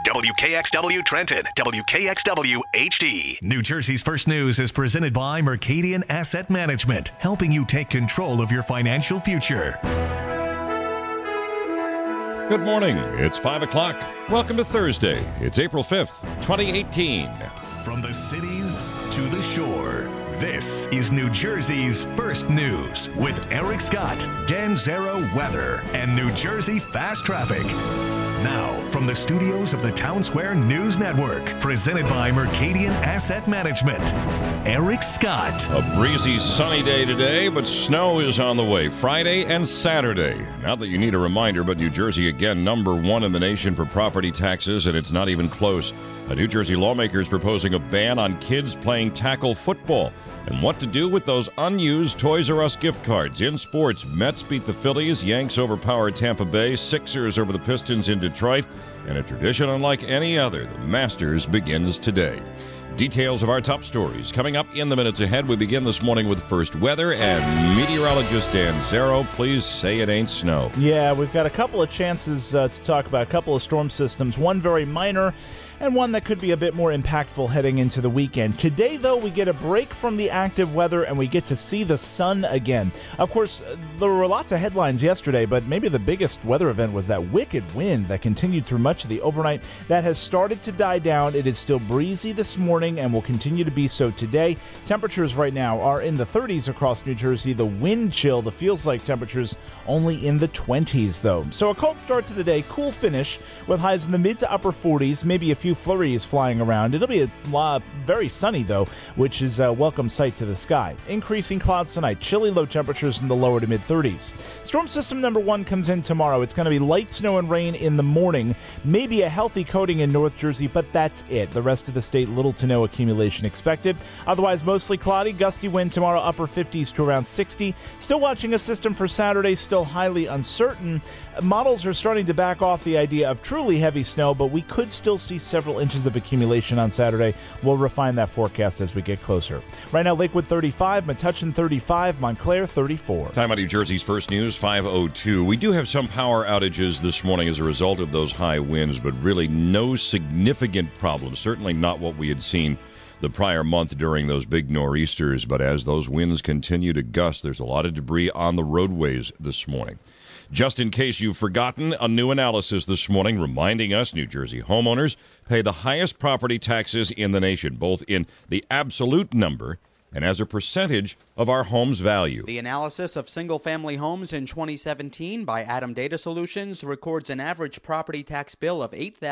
WKXW Trenton, WKXW HD. New Jersey's First News is presented by Mercadian Asset Management, helping you take control of your financial future. Good morning. It's 5 o'clock. Welcome to Thursday. It's April 5th, 2018. From the cities to the shore, this is New Jersey's First News with Eric Scott, Dan Zero Weather, and New Jersey Fast Traffic. Now, from the studios of the Town Square News Network, presented by Mercadian Asset Management, Eric Scott. A breezy, sunny day today, but snow is on the way Friday and Saturday. Not that you need a reminder, but New Jersey, again, number one in the nation for property taxes, and it's not even close. A New Jersey lawmaker is proposing a ban on kids playing tackle football. And what to do with those unused Toys R Us gift cards. In sports, Mets beat the Phillies, Yanks overpower Tampa Bay, Sixers over the Pistons in Detroit, and a tradition unlike any other, the Masters begins today. Details of our top stories coming up in the minutes ahead. We begin this morning with first weather and meteorologist Dan Zero. Please say it ain't snow. Yeah, we've got a couple of chances to talk about, a couple of storm systems, one very minor and one that could be a bit more impactful heading into the weekend. Today, though, we get a break from the active weather and we get to see the sun again. Of course, there were lots of headlines yesterday, but maybe the biggest weather event was that wicked wind that continued through much of the overnight. That has started to die down. It is still breezy this morning and will continue to be so today. Temperatures right now are in the 30s across New Jersey. The wind chill, the feels-like temperatures only in the 20s, though. So a cold start to the day, cool finish with highs in the mid to upper 40s, maybe a few flurries flying around. It'll be very sunny, though, which is a welcome sight to the sky. Increasing clouds tonight, chilly low temperatures in the lower to mid-30s. Storm system number 1 comes in tomorrow. It's going to be light snow and rain in the morning, maybe a healthy coating in North Jersey, but that's it. The rest of the state, little to no accumulation expected. Otherwise, mostly cloudy, gusty wind tomorrow, upper 50s to around 60. Still watching a system for Saturday, still highly uncertain. Models are starting to back off the idea of truly heavy snow, but we could still see several inches of accumulation on Saturday. We'll refine that forecast as we get closer. Right now, Lakewood 35, Metuchen 35, Montclair 34. Time on New Jersey's First News, 5:02. We do have some power outages this morning as a result of those high winds, but really no significant problems. Certainly not what we had seen the prior month during those big nor'easters, but as those winds continue to gust, there's a lot of debris on the roadways this morning. Just in case you've forgotten, a new analysis this morning reminding us New Jersey homeowners pay the highest property taxes in the nation, both in the absolute number and as a percentage of our home's value. The analysis of single-family homes in 2017 by Adam Data Solutions records an average property tax bill of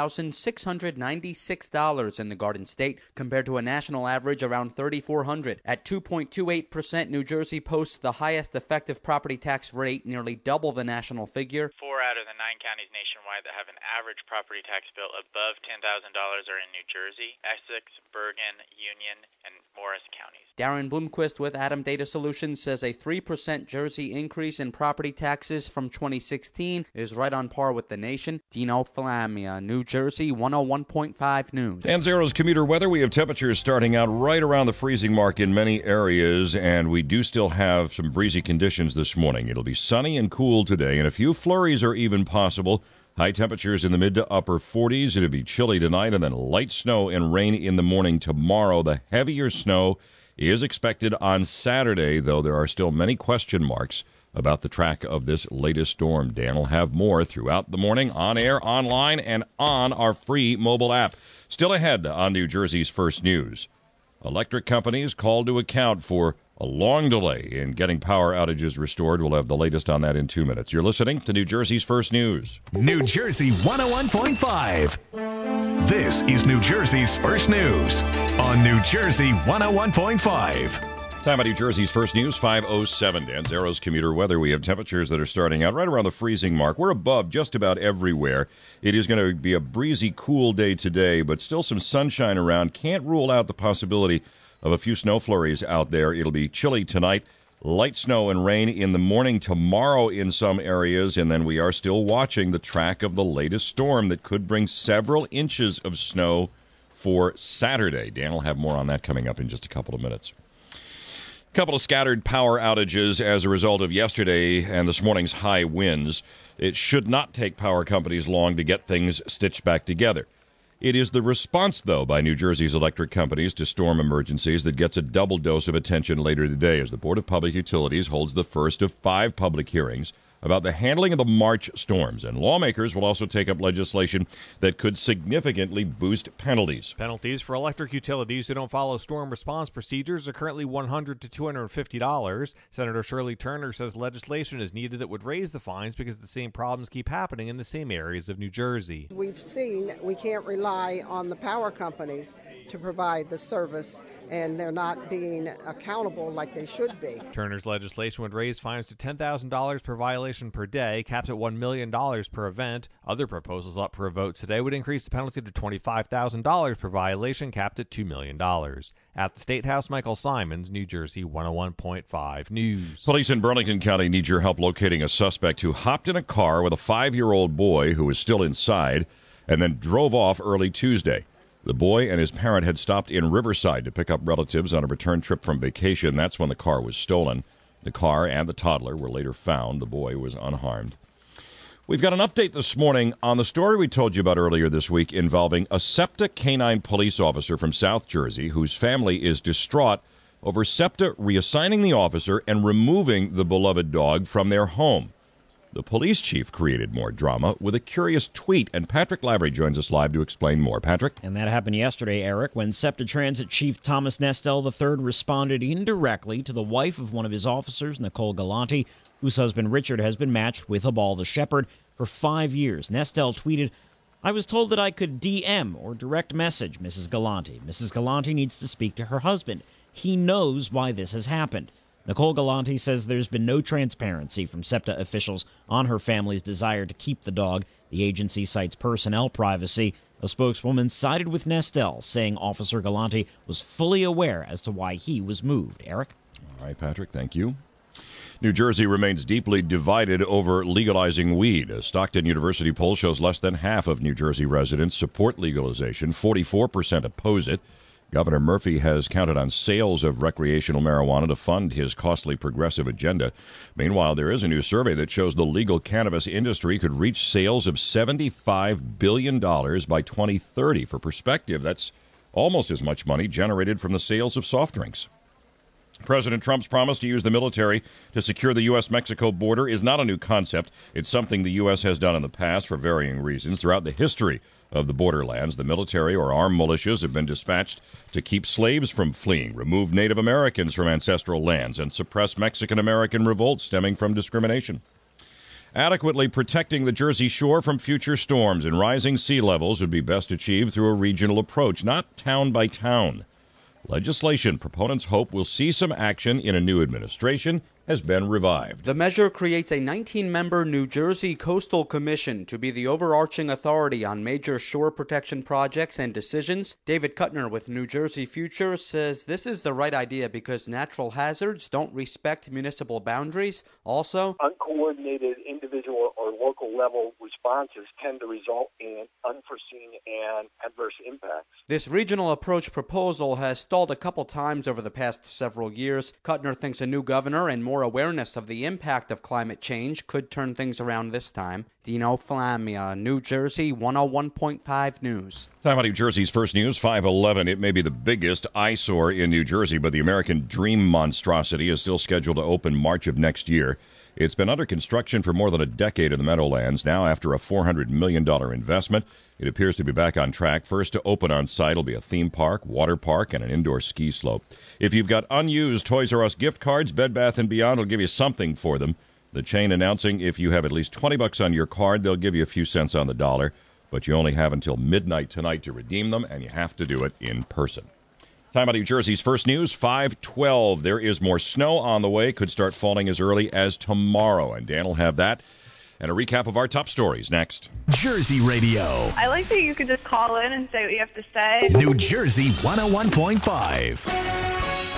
$8,696 in the Garden State, compared to a national average around $3,400. At 2.28%, New Jersey posts the highest effective property tax rate, nearly double the national figure. 4 out of the 9 counties nationwide that have an average property tax bill above $10,000 are in New Jersey, Essex, Bergen, Union, and Morris counties. Darren Bloomquist with Adam Data Solutions says a 3% Jersey increase in property taxes from 2016 is right on par with the nation. Dino Flamia, New Jersey 101.5 News. Dan Zero's commuter weather. We have temperatures starting out right around the freezing mark in many areas, and we do still have some breezy conditions this morning. It'll be sunny and cool today, and a few flurries are even possible. High temperatures in the mid to upper 40s. It'll be chilly tonight, and then light snow and rain in the morning tomorrow. The heavier snow is expected on Saturday, though there are still many question marks about the track of this latest storm. Dan will have more throughout the morning, on air, online, and on our free mobile app. Still ahead on New Jersey's First News. Electric companies called to account for a long delay in getting power outages restored. We'll have the latest on that in 2 minutes. You're listening to New Jersey's First News. New Jersey 101.5. This is New Jersey's First News on New Jersey 101.5. Time at New Jersey's First News, 5:07. Dan Zero's commuter weather. We have temperatures that are starting out right around the freezing mark. We're above just about everywhere. It is going to be a breezy, cool day today, but still some sunshine around. Can't rule out the possibility of a few snow flurries out there. It'll be chilly tonight. Light snow and rain in the morning tomorrow in some areas, and then we are still watching the track of the latest storm that could bring several inches of snow for Saturday. Dan will have more on that coming up in just a couple of minutes. A couple of scattered power outages as a result of yesterday and this morning's high winds. It should not take power companies long to get things stitched back together. It is the response, though, by New Jersey's electric companies to storm emergencies that gets a double dose of attention later today as the Board of Public Utilities holds the first of 5 public hearings about the handling of the March storms. And lawmakers will also take up legislation that could significantly boost penalties. Penalties for electric utilities who don't follow storm response procedures are currently $100 to $250. Senator Shirley Turner says legislation is needed that would raise the fines because the same problems keep happening in the same areas of New Jersey. We've seen we can't rely on the power companies to provide the service, and they're not being accountable like they should be. Turner's legislation would raise fines to $10,000 per violation per day, capped at $1 million per event. Other proposals up for a vote today would increase the penalty to $25,000 per violation, capped at $2 million. At the State House, Michael Simons, New Jersey 101.5 News. Police in Burlington County need your help locating a suspect who hopped in a car with a 5-year-old boy who was still inside and then drove off early Tuesday. The boy and his parent had stopped in Riverside to pick up relatives on a return trip from vacation. That's when the car was stolen. The car and the toddler were later found. The boy was unharmed. We've got an update this morning on the story we told you about earlier this week involving a SEPTA canine police officer from South Jersey whose family is distraught over SEPTA reassigning the officer and removing the beloved dog from their home. The police chief created more drama with a curious tweet, and Patrick Lavery joins us live to explain more. Patrick? And that happened yesterday, Eric, when SEPTA Transit Chief Thomas Nestel III responded indirectly to the wife of one of his officers, Nicole Galante, whose husband Richard has been matched with Habal the Shepherd for 5 years. Nestel tweeted, "I was told that I could DM or direct message Mrs. Galante. Mrs. Galante needs to speak to her husband. He knows why this has happened." Nicole Galante says there's been no transparency from SEPTA officials on her family's desire to keep the dog. The agency cites personnel privacy. A spokeswoman sided with Nestel, saying Officer Galante was fully aware as to why he was moved. Eric? All right, Patrick, thank you. New Jersey remains deeply divided over legalizing weed. A Stockton University poll shows less than half of New Jersey residents support legalization. 44% oppose it. Governor Murphy has counted on sales of recreational marijuana to fund his costly progressive agenda. Meanwhile, there is a new survey that shows the legal cannabis industry could reach sales of $75 billion by 2030. For perspective, that's almost as much money generated from the sales of soft drinks. President Trump's promise to use the military to secure the U.S.-Mexico border is not a new concept. It's something the U.S. has done in the past for varying reasons. Throughout the history of the borderlands, the military or armed militias have been dispatched to keep slaves from fleeing, remove Native Americans from ancestral lands, and suppress Mexican-American revolts stemming from discrimination. Adequately protecting the Jersey Shore from future storms and rising sea levels would be best achieved through a regional approach, not town by town. Legislation proponents hope will see some action in a new administration has been revived. The measure creates a 19-member New Jersey Coastal Commission to be the overarching authority on major shore protection projects and decisions. David Kuttner with New Jersey Future says this is the right idea because natural hazards don't respect municipal boundaries. Also, uncoordinated individual or local level responses tend to result in unforeseen and adverse impacts. This regional approach proposal has stalled a couple times over the past several years. Kuttner thinks a new governor and more awareness of the impact of climate change could turn things around this time. Dino Flamia, New Jersey 101.5 News. Time about New Jersey's first news, 5:11. It may be the biggest eyesore in New Jersey, but the American Dream monstrosity is still scheduled to open March of next year. It's been under construction for more than a decade in the Meadowlands. Now, after a $400 million investment, it appears to be back on track. First to open on site will be a theme park, water park, and an indoor ski slope. If you've got unused Toys R Us gift cards, Bed Bath & Beyond will give you something for them. The chain announcing if you have at least $20 on your card, they'll give you a few cents on the dollar. But you only have until midnight tonight to redeem them, and you have to do it in person. Time out New Jersey's first news, 5:12. There is more snow on the way. Could start falling as early as tomorrow. And Dan will have that. And a recap of our top stories next. Jersey Radio. I like that you could just call in and say what you have to say. New Jersey 101.5.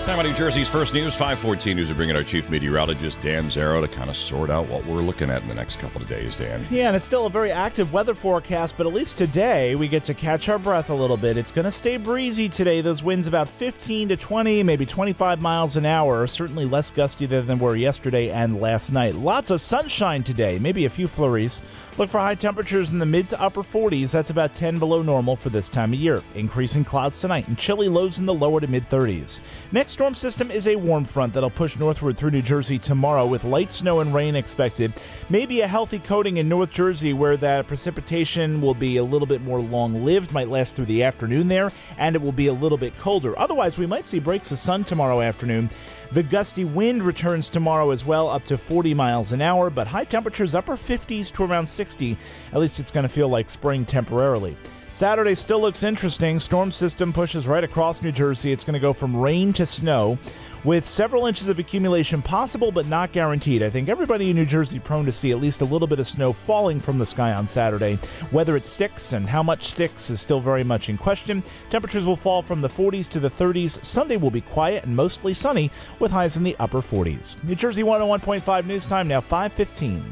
Time on New Jersey's First News, 514 News. We're bringing our chief meteorologist, Dan Zarrow, to kind of sort out what we're looking at in the next couple of days, Dan. Yeah, and it's still a very active weather forecast, but at least today we get to catch our breath a little bit. It's going to stay breezy today. Those winds about 15 to 20, maybe 25 miles an hour. Certainly less gusty than they were yesterday and last night. Lots of sunshine today, maybe a few flurries. Look for high temperatures in the mid to upper 40s. That's about 10 below normal for this time of year. Increasing clouds tonight and chilly lows in the lower to mid 30s. Next storm system is a warm front that'll push northward through New Jersey tomorrow with light snow and rain expected. Maybe a healthy coating in North Jersey where that precipitation will be a little bit more long-lived, might last through the afternoon there, and it will be a little bit colder. Otherwise, we might see breaks of sun tomorrow afternoon. The gusty wind returns tomorrow as well, up to 40 miles an hour, but high temperatures upper 50s to around 60. At least it's going to feel like spring temporarily. Saturday still looks interesting. Storm system pushes right across New Jersey. It's going to go from rain to snow with several inches of accumulation possible but not guaranteed. I think everybody in New Jersey prone to see at least a little bit of snow falling from the sky on Saturday. Whether it sticks and how much sticks is still very much in question. Temperatures will fall from the 40s to the 30s. Sunday will be quiet and mostly sunny with highs in the upper 40s. New Jersey 101.5 news time now 5:15.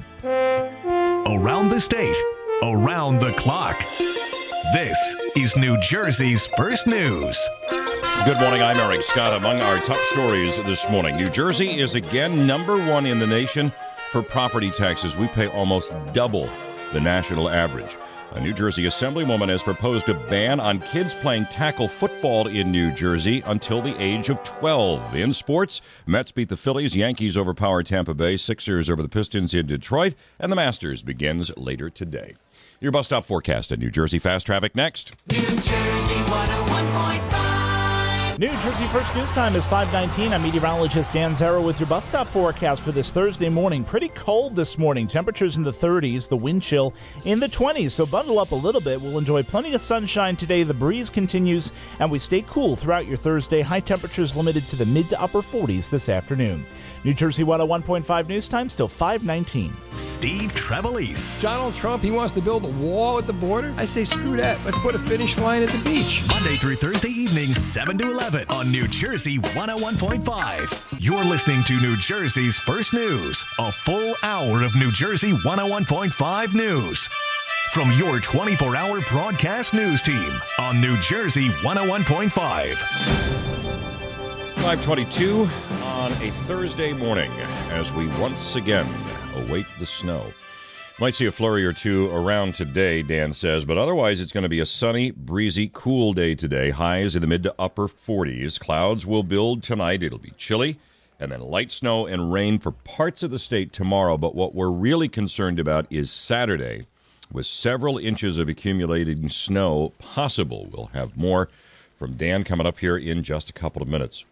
Around the state, around the clock. This is New Jersey's First News. Good morning, I'm Eric Scott. Among our top stories this morning, New Jersey is again number one in the nation for property taxes. We pay almost double the national average. A New Jersey Assemblywoman has proposed a ban on kids playing tackle football in New Jersey until the age of 12. In sports, Mets beat the Phillies, Yankees overpower Tampa Bay, Sixers over the Pistons in Detroit, and the Masters begins later today. Your bus stop forecast at New Jersey Fast Traffic next. New Jersey 101.5. New Jersey First News time is 5:19. I'm meteorologist Dan Zarrow with your bus stop forecast for this Thursday morning. Pretty cold this morning. Temperatures in the 30s, the wind chill in the 20s. So bundle up a little bit. We'll enjoy plenty of sunshine today. The breeze continues, and we stay cool throughout your Thursday. High temperatures limited to the mid to upper 40s this afternoon. New Jersey 101.5 news time, still 5:19. Steve Trevelise. Donald Trump, he wants to build a wall at the border. I say screw that. Let's put a finish line at the beach. Monday through Thursday evenings, 7 to 11 on New Jersey 101.5. You're listening to New Jersey's First News, a full hour of New Jersey 101.5 news. From your 24-hour broadcast news team on New Jersey 101.5. 5:22 on a Thursday morning as we once again await the snow. Might see a flurry or two around today, Dan says, but otherwise it's going to be a sunny, breezy, cool day today. Highs in the mid to upper 40s. Clouds will build tonight. It'll be chilly, and then light snow and rain for parts of the state tomorrow. But what we're really concerned about is Saturday, with several inches of accumulating snow possible. We'll have more from Dan coming up here in just a couple of minutes.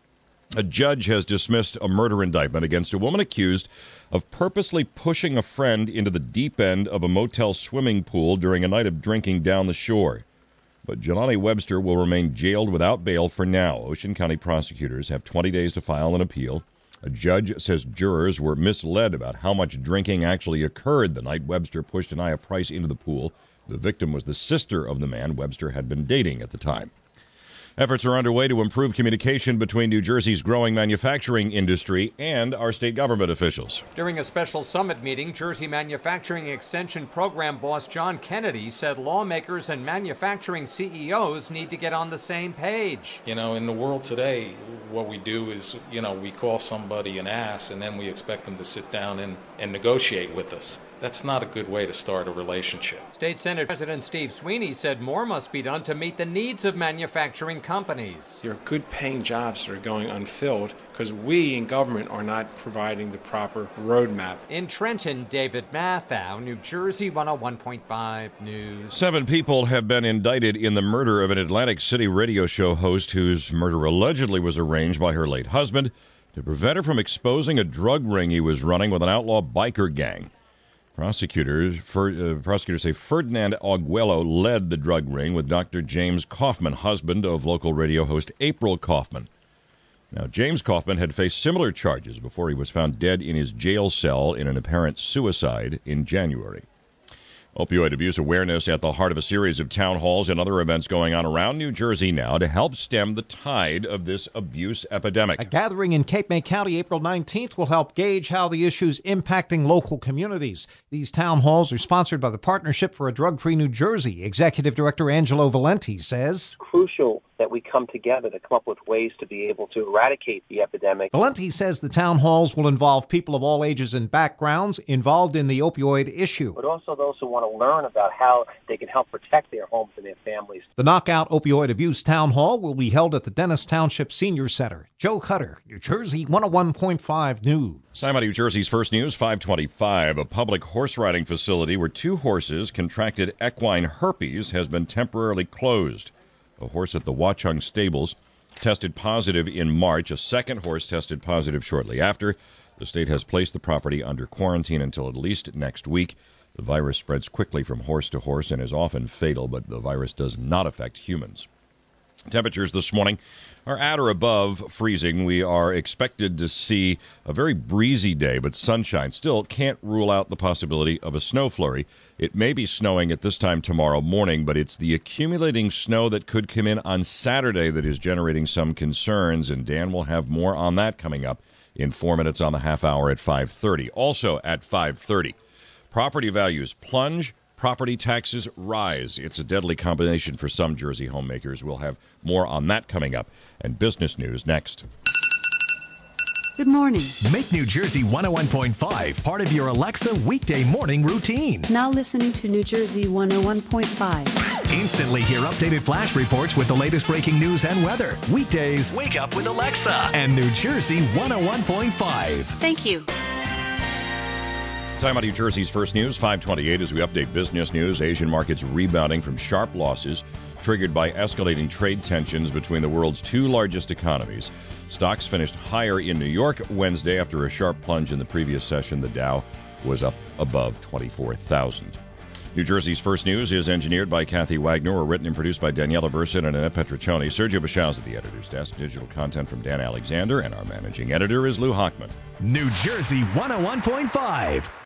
A judge has dismissed a murder indictment against a woman accused of purposely pushing a friend into the deep end of a motel swimming pool during a night of drinking down the shore. But Jelani Webster will remain jailed without bail for now. Ocean County prosecutors have 20 days to file an appeal. A judge says jurors were misled about how much drinking actually occurred the night Webster pushed Anaya Price into the pool. The victim was the sister of the man Webster had been dating at the time. Efforts are underway to improve communication between New Jersey's growing manufacturing industry and our state government officials. During a special summit meeting, Jersey Manufacturing Extension Program boss John Kennedy said lawmakers and manufacturing CEOs need to get on the same page. You know, in the world today, what we do is, we call somebody an ass and then we expect them to sit down and negotiate with us. That's not a good way to start a relationship. State Senate President Steve Sweeney said more must be done to meet the needs of manufacturing companies. There are good paying jobs that are going unfilled because we in government are not providing the proper roadmap. In Trenton, David Mathau, New Jersey 101.5 News. 7 people have been indicted in the murder of an Atlantic City radio show host whose murder allegedly was arranged by her late husband to prevent her from exposing a drug ring he was running with an outlaw biker gang. Prosecutors say Ferdinand Arguello led the drug ring with Dr. James Kaufman, husband of local radio host April Kaufman. Now, James Kaufman had faced similar charges before he was found dead in his jail cell in an apparent suicide in January. Opioid abuse awareness at the heart of a series of town halls and other events going on around New Jersey now to help stem the tide of this abuse epidemic. A gathering in Cape May County April 19th will help gauge how the issue's impacting local communities. These town halls are sponsored by the Partnership for a Drug-Free New Jersey. Executive Director Angelo Valenti says, crucial that we come together to come up with ways to be able to eradicate the epidemic. Valenti says the town halls will involve people of all ages and backgrounds involved in the opioid issue, but also those who want to learn about how they can help protect their homes and their families. The Knockout Opioid Abuse Town Hall will be held at the Dennis Township Senior Center. Joe Cutter, New Jersey 101.5 News. Time on New Jersey's First News, 525. A public horse riding facility where 2 horses contracted equine herpes has been temporarily closed. A horse at the Watchung Stables tested positive in March. A second horse tested positive shortly after. The state has placed the property under quarantine until at least next week. The virus spreads quickly from horse to horse and is often fatal, but the virus does not affect humans. Temperatures this morning are at or above freezing. We are expected to see a very breezy day, but sunshine. Still can't rule out the possibility of a snow flurry. It may be snowing at this time tomorrow morning, but it's the accumulating snow that could come in on Saturday that is generating some concerns, and Dan will have more on that coming up in 4 minutes on the half hour at 5:30. Also at 5:30, property values plunge, property taxes rise. It's a deadly combination for some Jersey homemakers. We'll have more on that coming up, and business news next. Good morning. Make New Jersey 101.5 part of your Alexa weekday morning routine. Now listening to New Jersey 101.5. Instantly hear updated flash reports with the latest breaking news and weather. Weekdays, wake up with Alexa and New Jersey 101.5. Thank you. Time on New Jersey's First News, 528, as we update business news. Asian markets rebounding from sharp losses triggered by escalating trade tensions between the world's 2 largest economies. Stocks finished higher in New York Wednesday after a sharp plunge in the previous session. The Dow was up above 24,000. New Jersey's First News is engineered by Kathy Wagner, or written and produced by Daniela Burson and Annette Petriccioni. Sergio Bashaz at the editor's desk. Digital content from Dan Alexander, and our managing editor is Lou Hockman. New Jersey 101.5.